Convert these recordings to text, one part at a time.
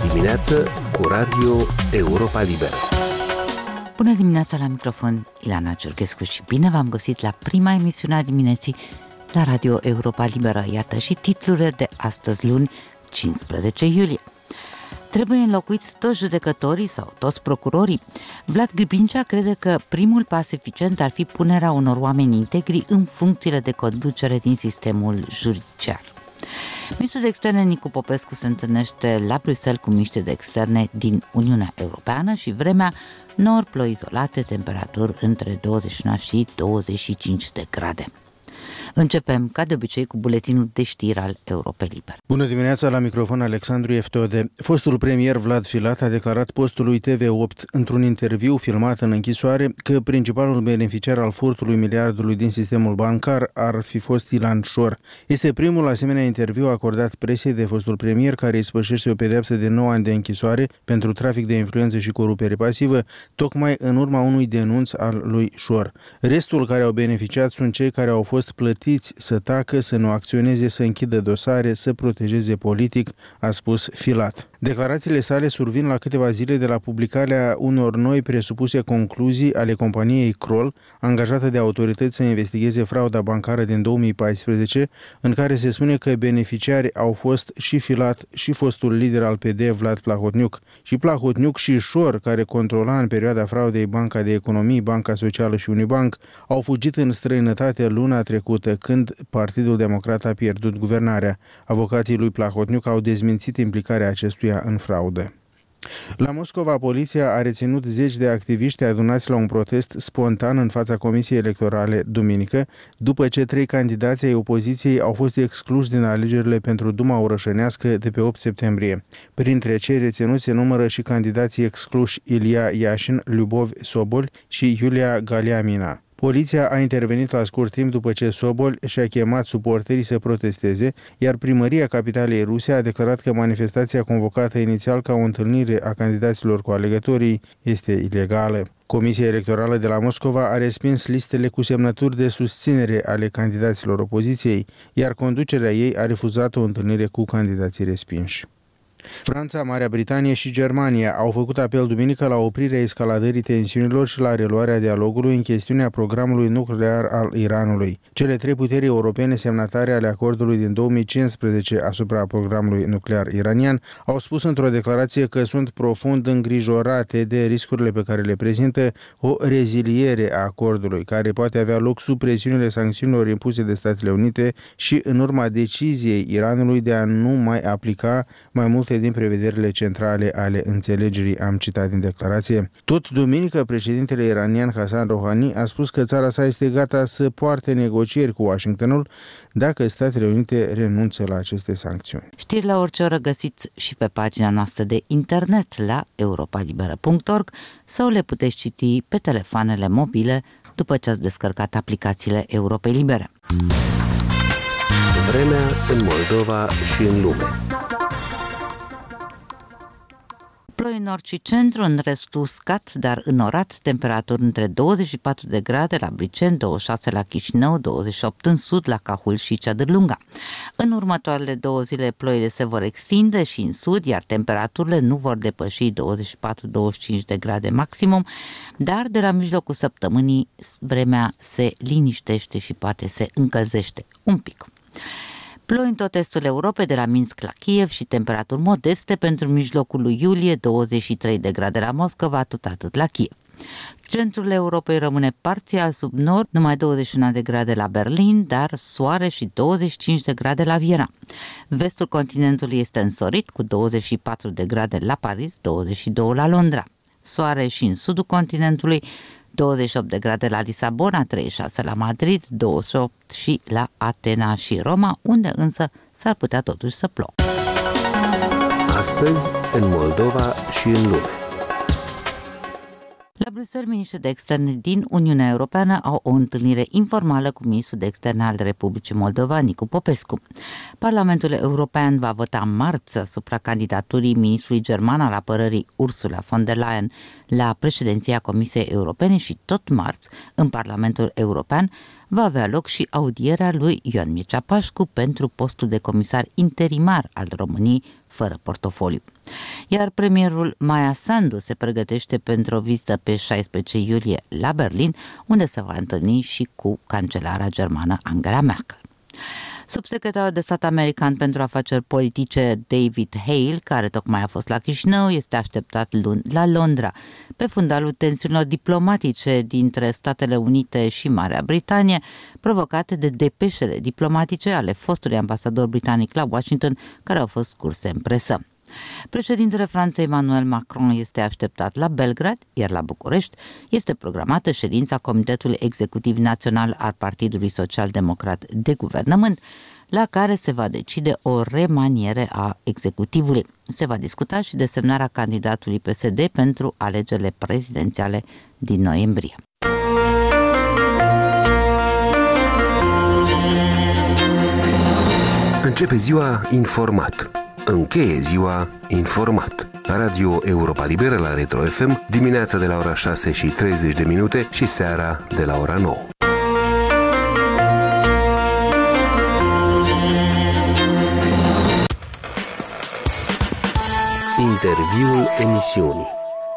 dimineață cu Radio Europa Liberă. Bună dimineața, la microfon Ilana Ciorchescu și bine v-am găsit la prima emisiune a dimineții la Radio Europa Liberă. Iată și titlurile de astăzi, luni, 15 iulie. Trebuie înlocuiți toți judecătorii sau toți procurorii? Vlad Gribincea crede că primul pas eficient ar fi punerea unor oameni integri în funcțiile de conducere din sistemul judiciar. Ministrul de Externe Nicu Popescu se întâlnește la Bruxelles cu miniștri de externe din Uniunea Europeană și vremea, nori, ploi izolate, temperaturi între 21 și 25 de grade. Începem, ca de obicei, cu buletinul de știri al Europei Libere. Bună dimineața, la microfon Alexandru Eftode. Fostul premier Vlad Filat a declarat postului TV8 într-un interviu filmat în închisoare că principalul beneficiar al furtului miliardului din sistemul bancar ar fi fost Ilan Șor. Este primul asemenea interviu acordat presei de fostul premier, care îi spășește o pedeapsă de 9 ani de închisoare pentru trafic de influență și corupere pasivă, tocmai în urma unui denunț al lui Șor. Restul care au beneficiat sunt cei care au fost plătiți să tacă, să nu acționeze, să închidă dosare, să protejeze politic, a spus Filat. Declarațiile sale survin la câteva zile de la publicarea unor noi presupuse concluzii ale companiei Kroll, angajată de autorități să investigheze frauda bancară din 2014, în care se spune că beneficiari au fost și Filat și fostul lider al PD, Vlad Plahotniuc. Și Plahotniuc și Șor, care controla în perioada fraudei Banca de Economii, Banca Socială și Unibank, au fugit în străinătate luna trecută, când Partidul Democrat a pierdut guvernarea. Avocații lui Plahotniuc au dezmințit implicarea acestuia în fraudă. La Moscova, poliția a reținut zeci de activiști adunați la un protest spontan în fața Comisiei Electorale duminică, după ce 3 candidați ai opoziției au fost excluși din alegerile pentru Duma Orășănească de pe 8 septembrie. Printre cei reținuți se numără și candidații excluși Ilia Iașin, Lyubov Sobol și Iulia Galiamina. Poliția a intervenit la scurt timp după ce Sobol și-a chemat suporterii să protesteze, iar primăria capitalei ruse a declarat că manifestația convocată inițial ca o întâlnire a candidaților cu alegătorii este ilegală. Comisia Electorală de la Moscova a respins listele cu semnături de susținere ale candidaților opoziției, iar conducerea ei a refuzat o întâlnire cu candidații respinși. Franța, Marea Britanie și Germania au făcut apel duminică la oprirea escaladării tensiunilor și la reluarea dialogului în chestiunea programului nuclear al Iranului. Cele 3 puteri europene semnatare ale acordului din 2015 asupra programului nuclear iranian au spus într-o declarație că sunt profund îngrijorate de riscurile pe care le prezintă o reziliere a acordului, care poate avea loc sub presiunile sancțiunilor impuse de Statele Unite și în urma deciziei Iranului de a nu mai aplica mai multe din prevederile centrale ale înțelegerii, am citat din declarație. Tot duminică, președintele iranian Hassan Rouhani a spus că țara sa este gata să poarte negocieri cu Washingtonul dacă Statele Unite renunță la aceste sancțiuni. Știri la orice oră găsiți și pe pagina noastră de internet la europalibera.org sau le puteți citi pe telefoanele mobile după ce ați descărcat aplicațiile Europei Libere. Vremea în Moldova și în lume. Ploi în nord și centru, în restul uscat, dar înorat, temperaturi între 24 de grade la Briceni, 26 la Chișinău, 28 în sud, la Cahul și Ceadârlunga. În următoarele 2 zile ploile se vor extinde și în sud, iar temperaturile nu vor depăși 24-25 de grade maximum, dar de la mijlocul săptămânii vremea se liniștește și poate se încălzește un pic. Ploi în tot estul Europei, de la Minsk la Kiev și temperaturi modeste pentru mijlocul lui iulie, 23 de grade la Moscova, tot atât la Kiev. Centrul Europei rămâne parțial sub nord, numai 21 de grade la Berlin, dar soare și 25 de grade la Viena. Vestul continentului este însorit cu 24 de grade la Paris, 22 la Londra. Soare și în sudul continentului, 28 de grade la Lisabona, 36 la Madrid, 28 și la Atena și Roma, unde însă s-ar putea totuși să plouă. Astăzi, în Moldova și în lume. La Bruxelles, miniștrii de externe din Uniunea Europeană au o întâlnire informală cu ministrul de externe al Republicii Moldova, Nicu Popescu. Parlamentul European va vota marți asupra candidaturii ministrului german al apărării Ursula von der Leyen la președinția Comisiei Europene și tot marți, în Parlamentul European, va avea loc și audierea lui Ioan Mircea Pașcu pentru postul de comisar interimar al României fără portofoliu. Iar premierul Maia Sandu se pregătește pentru o vizită pe 16 iulie la Berlin, unde se va întâlni și cu cancelara germană Angela Merkel. Subsecretarul de stat american pentru afaceri politice David Hale, care tocmai a fost la Chișinău, este așteptat luni la Londra, pe fundalul tensiunilor diplomatice dintre Statele Unite și Marea Britanie, provocate de depeșele diplomatice ale fostului ambasador britanic la Washington, care au fost scurse în presă. Președintele Franței Emmanuel Macron este așteptat la Belgrad, iar la București este programată ședința Comitetului Executiv Național al Partidului Social-Democrat de Guvernământ, la care se va decide o remaniere a executivului. Se va discuta și desemnarea candidatului PSD pentru alegerile prezidențiale din noiembrie. Începe ziua informat. Încheie ziua informat. Radio Europa Liberă la Retro FM, dimineața de la ora 6:30 și seara de la ora 9. Interviul emisiunii.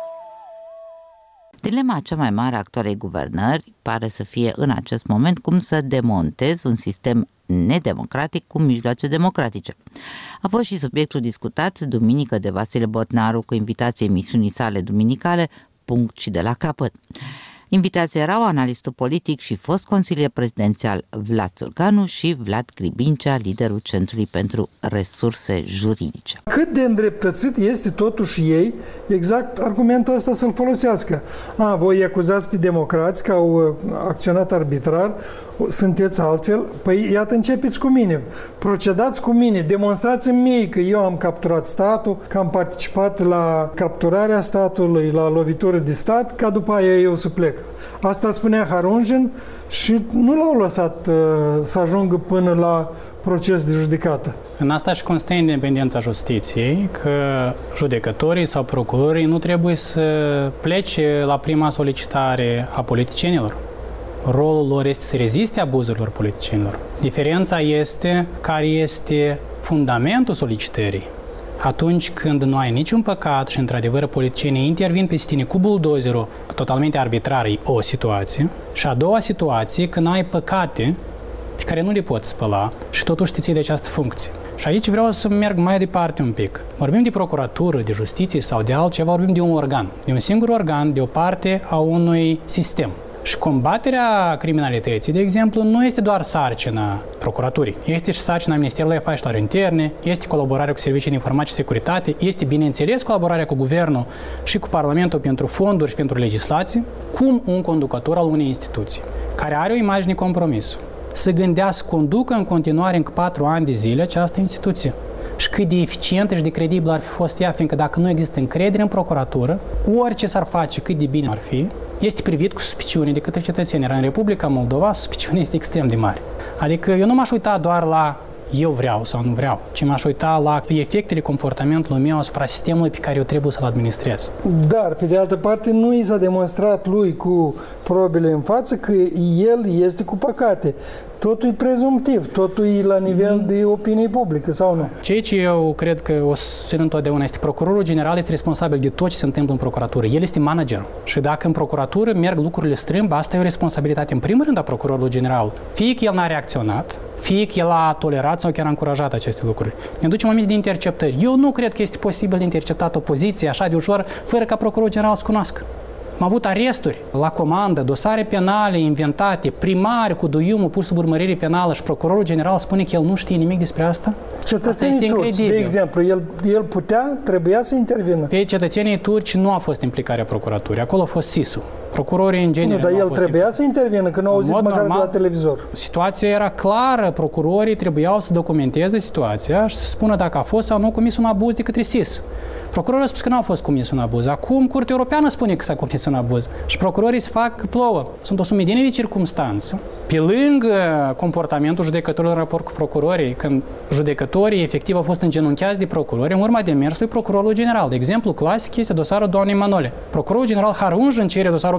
Dilema cea mai mare a actualei guvernări pare să fie în acest moment cum să demontezi un sistem nedemocratic cu mijloace democratice. A fost și subiectul discutat duminică de Vasile Botnaru cu invitații emisiunii sale duminicale Punct și de la capăt. Invitații erau analistul politic și fost consilier prezidențial Vlad Țurcanu și Vlad Gribincea, liderul Centrului pentru Resurse Juridice. Cât de îndreptățit este totuși ei exact argumentul ăsta să-l folosească. Voi acuzați pe democrați că au acționat arbitrar, sunteți altfel? Păi iată, începeți cu mine, procedați cu mine, demonstrați-mi mie că eu am capturat statul, că am participat la capturarea statului, la lovitură de stat, ca după aia eu să plec. Asta spunea Harunjin și nu l-au lăsat să ajungă până la proces de judecată. În asta și constă independența justiției, că judecătorii sau procurorii nu trebuie să plece la prima solicitare a politicienilor. Rolul lor este să reziste abuzurilor politicienilor. Diferența este care este fundamentul solicitării. Atunci când nu ai niciun păcat și, într-adevăr, politicienii intervin pe tine cu buldozerul totalmente arbitrar, o situație. Și a doua situație, când ai păcate pe care nu le poți spăla și totuși te ții de această funcție. Și aici vreau să merg mai departe un pic. Vorbim de procuratură, de justiție sau de altceva, vorbim de un organ. De un singur organ, de o parte a unui sistem. Și combaterea criminalității, de exemplu, nu este doar sarcina procuraturii. Este și sarcina Ministerului Afacerilor Interne, este colaborarea cu Serviciul de Informație și Securitate, este, bineînțeles, colaborarea cu Guvernul și cu Parlamentul pentru fonduri și pentru legislație, cum un conducător al unei instituții, care are o imagine compromisă, să gândească, conducă în continuare încă 4 ani de zile această instituție. Și cât de eficientă și de credibilă ar fi fost ea, fiindcă dacă nu există încredere în procuratură, orice s-ar face, cât de bine ar fi, este privit cu suspiciune de către cetățeni. În Republica Moldova, suspiciunea este extrem de mare. Adică eu nu m-aș uita doar la eu vreau sau nu vreau, ci m-aș uita la efectele comportamentului meu asupra sistemului pe care eu trebuie să-l administrez. Dar, pe de altă parte, nu i s-a demonstrat lui cu probele în față că el este cu păcate. Totul e prezumtiv, totul e la nivel de opinie publică, sau nu? Ceea ce eu cred că o să țin întotdeauna este procurorul general este responsabil de tot ce se întâmplă în procuratură. El este managerul. Și dacă în procuratură merg lucrurile strâmb, asta e o responsabilitate în primul rând a procurorului general. Fie că el n-a reacționat, fie că el a tolerat sau chiar a încurajat aceste lucruri. Ne ducem aminte de interceptări. Eu nu cred că este posibil de interceptat opoziție așa de ușor, fără ca procurorul general să cunoască. Am avut aresturi la comandă, dosare penale inventate, primari cu duiumul pus sub urmărire penală și procurorul general spune că el nu știe nimic despre asta? Cetățenii turci, de exemplu, el trebuia să intervină. Pe cetățenii turci nu a fost implicarea procuraturii, acolo a fost SIS-ul. Procurorii în genere. Nu, dar el trebuia să intervină, că nu au auzit măcar de la televizor. Situația era clară, procurorii trebuiau să documenteze situația și să spună dacă a fost sau nu comis un abuz de către SIS. Procurorul a spus că nu a fost comis un abuz. Acum Curtea Europeană spune că s-a comis un abuz. Și procurorii se fac plouă. Sunt o sumedenie de circumstanțe. Pe lângă comportamentul judecătorilor în raport cu procurorii, când judecătorii efectiv au fost îngenunchiați de procurori în urma demersului procurorului general. De exemplu, clasic este dosarul doamnei Manole. Procurorul general Harunjin cere dosarul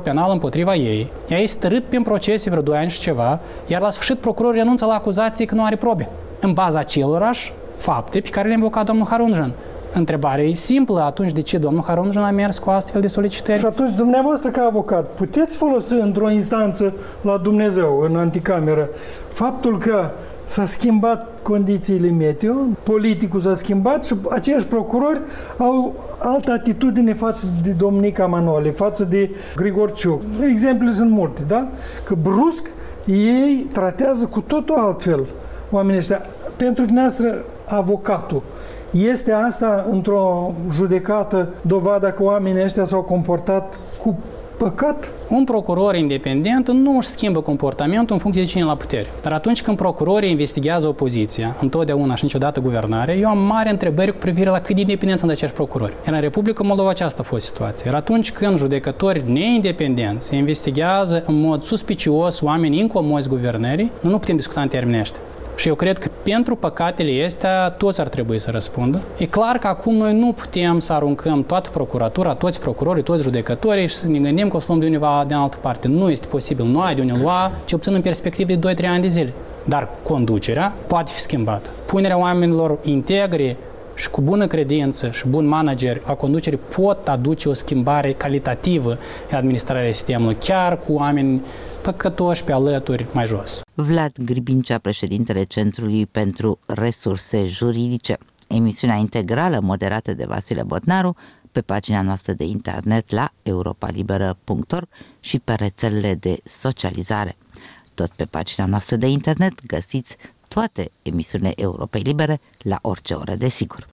penal împotriva ei. Ea este stărât prin procese vreo 2 ani și ceva, iar la sfârșit procurorul renunță la acuzații că nu are probe, în baza acelorași fapte pe care le-a invocat domnul Harunjan. Întrebarea e simplă, atunci de ce domnul Harunjan a mers cu astfel de solicitări? Și atunci, dumneavoastră ca avocat, puteți folosi într-o instanță la Dumnezeu, în anticameră, faptul că s-a schimbat condițiile meteo, politicul s-a schimbat și aceiași procurori au altă atitudine față de domnica Manole, față de Grigorciuc. Exemplele sunt multe, da? Că brusc ei tratează cu totul altfel oamenii ăștia. Pentru dumneavoastră, avocatul, este asta într-o judecată dovada că oamenii ăștia s-au comportat cu păcat? Un procuror independent nu își schimbă comportamentul în funcție de cine la putere. Dar atunci când procurorii investigează opoziția, întotdeauna și niciodată guvernarea, eu am mari întrebări cu privire la cât de independenți sunt acești procurori. Iar în Republica Moldova aceasta a fost situația. Iar atunci când judecători neindependenți investigează în mod suspicios oameni incomozi guvernării, nu putem discuta în termenii ăștia. Și eu cred că pentru păcatele astea toți ar trebui să răspundă. E clar că acum noi nu putem să aruncăm toată procuratura, toți procurorii, toți judecătorii și să ne gândim că o să luăm de undeva de altă parte. Nu este posibil. Nu ai de unde lua, ce obțin în perspectivă de 2-3 ani de zile. Dar conducerea poate fi schimbată. Punerea oamenilor integri și cu bună credință și bun manager a conducerii pot aduce o schimbare calitativă în administrarea sistemului, chiar cu oameni păcătoși pe alături mai jos. Vlad Gribincea, președintele Centrului pentru Resurse Juridice. Emisiunea integrală moderată de Vasile Botnaru pe pagina noastră de internet la europalibera.org și pe rețelele de socializare. Tot pe pagina noastră de internet găsiți toate emisiunile Europei Libere la orice oră, desigur.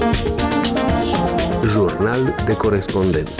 Jurnal de corespondent.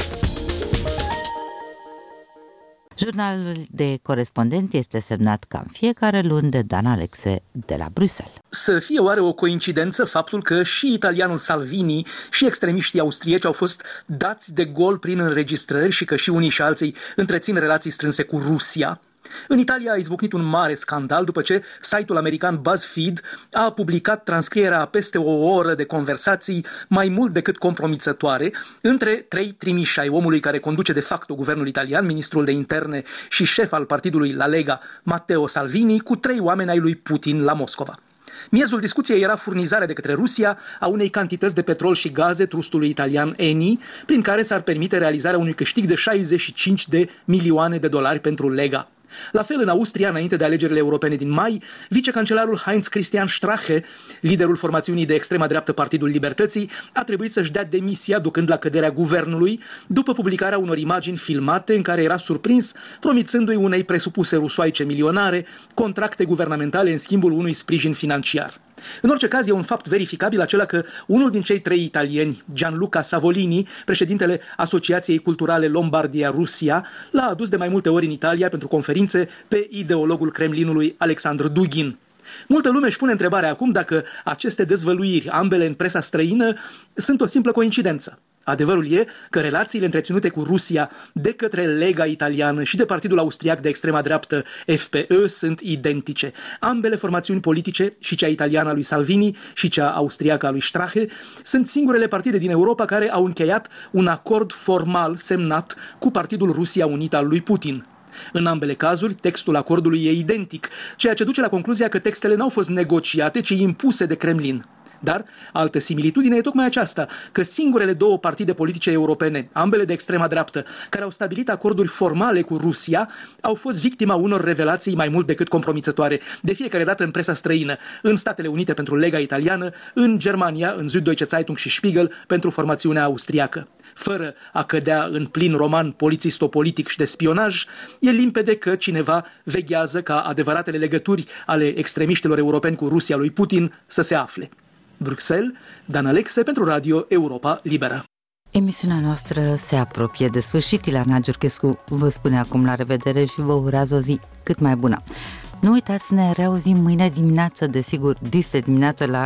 Jurnalul de corespondent este semnat ca în fiecare luni de Dan Alexe de la Bruxelles. Să fie oare o coincidență faptul că și italianul Salvini și extremiștii austrieci au fost dați de gol prin înregistrări și că și unii și alții întrețin relații strânse cu Rusia? În Italia a izbucnit un mare scandal după ce site-ul american BuzzFeed a publicat transcrierea a peste o oră de conversații mai mult decât compromițătoare între 3 trimiși ai omului care conduce de facto guvernul italian, ministrul de interne și șef al partidului La Lega, Matteo Salvini, cu 3 oameni ai lui Putin la Moscova. Miezul discuției era furnizarea de către Rusia a unei cantități de petrol și gaze trustului italian Eni, prin care s-ar permite realizarea unui câștig de 65 de milioane de dolari pentru Lega. La fel, în Austria, înainte de alegerile europene din mai, vicecancelarul Heinz Christian Strache, liderul formațiunii de extrema dreaptă Partidul Libertății, a trebuit să-și dea demisia ducând la căderea guvernului după publicarea unor imagini filmate în care era surprins promițându-i unei presupuse rusoaice milionare contracte guvernamentale în schimbul unui sprijin financiar. În orice caz, e un fapt verificabil acela că unul din cei 3 italieni, Gianluca Savolini, președintele Asociației Culturale Lombardia-Rusia, l-a adus de mai multe ori în Italia pentru conferințe pe ideologul Kremlinului Alexandru Dugin. Multă lume își pune întrebarea acum dacă aceste dezvăluiri, ambele în presa străină, sunt o simplă coincidență. Adevărul e că relațiile întreținute cu Rusia de către Lega italiană și de partidul austriac de extrema dreaptă FPÖ sunt identice. Ambele formațiuni politice, și cea italiană a lui Salvini și cea austriacă a lui Strache, sunt singurele partide din Europa care au încheiat un acord formal semnat cu Partidul Rusia Unită al lui Putin. În ambele cazuri, textul acordului e identic, ceea ce duce la concluzia că textele n-au fost negociate, ci impuse de Kremlin. Dar altă similitudine e tocmai aceasta, că singurele 2 partide politice europene, ambele de extrema dreaptă, care au stabilit acorduri formale cu Rusia, au fost victima unor revelații mai mult decât compromițătoare, de fiecare dată în presa străină, în Statele Unite pentru Lega italiană, în Germania, în Süddeutsche Zeitung și Spiegel pentru formațiunea austriacă. Fără a cădea în plin roman polițisto-politic și de spionaj, e limpede că cineva veghează ca adevăratele legături ale extremiștilor europeni cu Rusia lui Putin să se afle. Bruxelles, Dan Alexe pentru Radio Europa Liberă. Emisiunea noastră se apropie de sfârșit. Ileana Giurchescu vă spune acum la revedere și vă urează o zi cât mai bună. Nu uitați, ne reauzim mâine dimineață, desigur, dis de dimineață la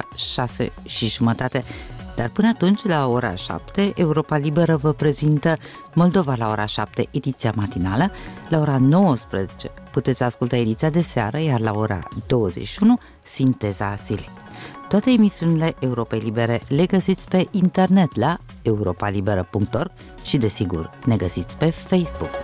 6:30. Dar până atunci, la ora 7, Europa Liberă vă prezintă Moldova la ora 7, ediția matinală. La ora 19 puteți asculta ediția de seară, iar la ora 21, sinteza zilei. Toate emisiunile Europei Libere le găsiți pe internet la europalibera.org și, desigur, ne găsiți pe Facebook.